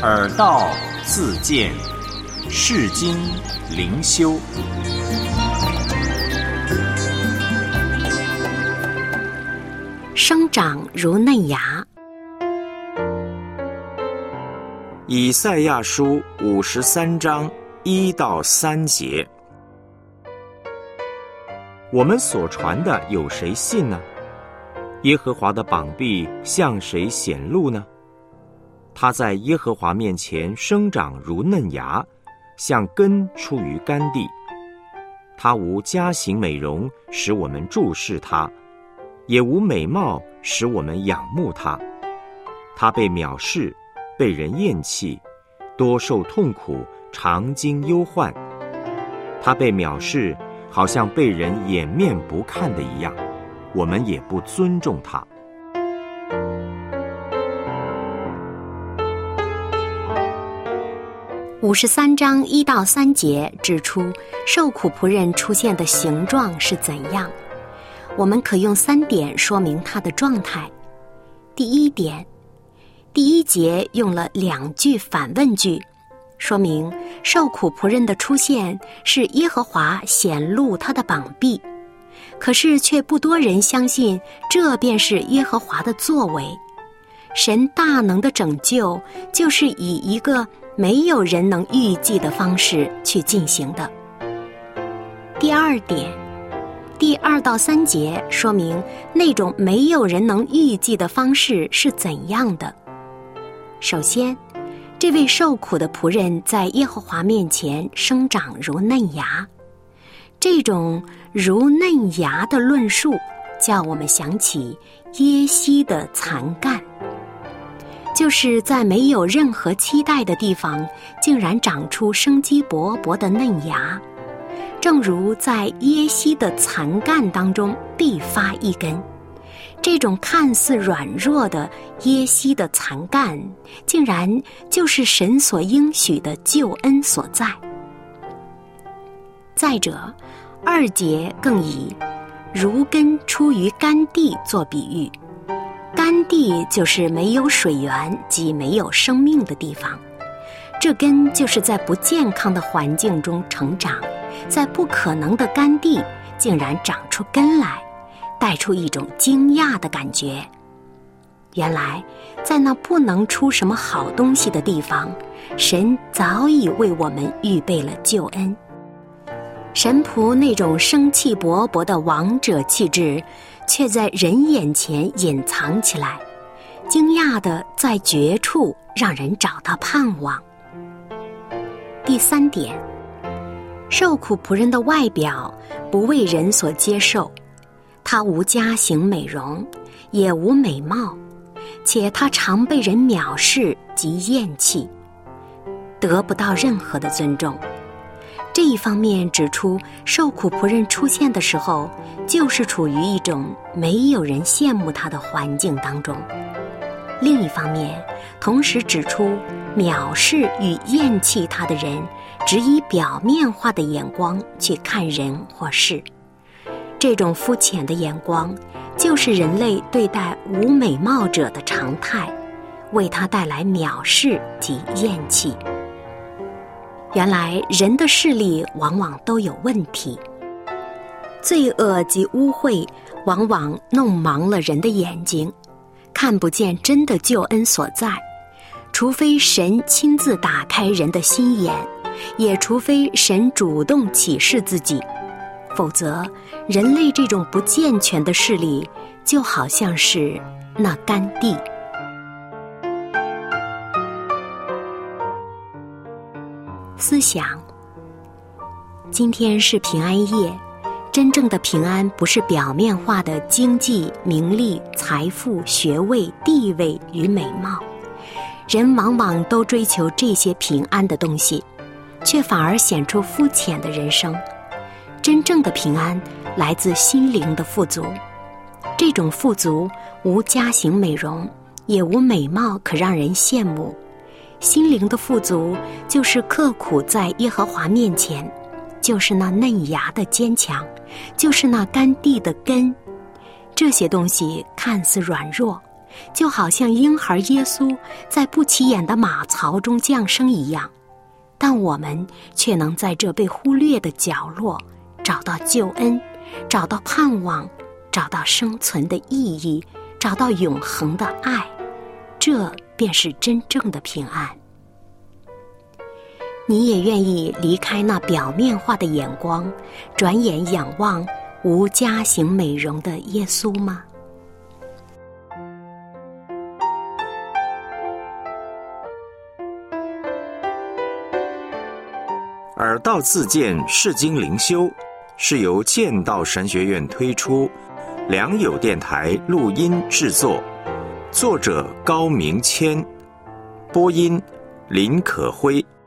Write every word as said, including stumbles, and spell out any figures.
耳道自见，世经灵修。 生长如嫩芽。 以赛亚书五十三章一到三节。我们所传的有谁信呢？耶和华的膀臂向谁显露呢？他在耶和华面前生长如嫩芽，像根出于干地。他无佳形美容，使我们注视他；也无美貌，使我们仰慕他。他被藐视，被人厌弃，多受痛苦，常经忧患。他被藐视，好像被人掩面不看的一样，我们也不尊重他。 五十三章一到三节指出受苦仆人出现的形状是怎样，我们可用三点说明他的状态。第一点，第一节用了两句反问句，说明受苦仆人的出现是耶和华显露他的膀臂，可是却不多人相信这便是耶和华的作为。神大能的拯救就是以一个没有人能预计的方式去进行的。第二点，第二到三节说明那种没有人能预计的方式是怎样的。首先，这位受苦的仆人在耶和华面前生长如嫩芽，这种如嫩芽的论述叫我们想起耶西的残干，就是在没有任何期待的地方竟然长出生机勃勃的嫩芽，正如在耶西的残干当中必发一根。这种看似软弱的耶西的残干，竟然就是神所应许的救恩所在。再者，二节更以如根出于干地做比喻，干地就是没有水源及没有生命的地方，这根就是在不健康的环境中成长，在不可能的干地竟然长出根来，带出一种惊讶的感觉。原来在那不能出什么好东西的地方，神早已为我们预备了救恩。神仆那种生气勃勃的王者气质却在人眼前隐藏起来，惊讶的在绝处让人找到盼望。第三点，受苦仆人的外表不为人所接受，他无佳形美容，也无美貌，且他常被人藐视及厌弃，得不到任何的尊重。这一方面指出受苦仆人出现的时候，就是处于一种没有人羡慕他的环境当中。另一方面，同时指出藐视与厌弃他的人只以表面化的眼光去看人或事。这种肤浅的眼光就是人类对待无美貌者的常态，为他带来藐视及厌弃。原来人的视力往往都有问题，罪恶及污秽往往弄盲了人的眼睛，看不见真的救恩所在，除非神亲自打开人的心眼，也除非神主动启示自己，否则人类这种不健全的视力就好像是那干地。思想，今天是平安夜，真正的平安不是表面化的经济、名利、财富、学位、地位与美貌，人往往都追求这些平安的东西，却反而显出肤浅的人生。真正的平安来自心灵的富足，这种富足无佳形美容，也无美貌可让人羡慕。心灵的富足就是刻苦在耶和华面前，就是那嫩芽的坚强，就是那干地的根。这些东西看似软弱， 就好像婴孩耶稣在不起眼的马槽中降生一样，但我们却能在这被忽略的角落找到救恩，找到盼望，找到生存的意义，找到永恒的爱，这便是真正的平安。你也愿意离开那表面化的眼光，转眼仰望无家型美容的耶稣吗？ 耳道自荐释经灵修是由剑道神学院推出，良友电台录音制作，作者高明谦，播音林可辉。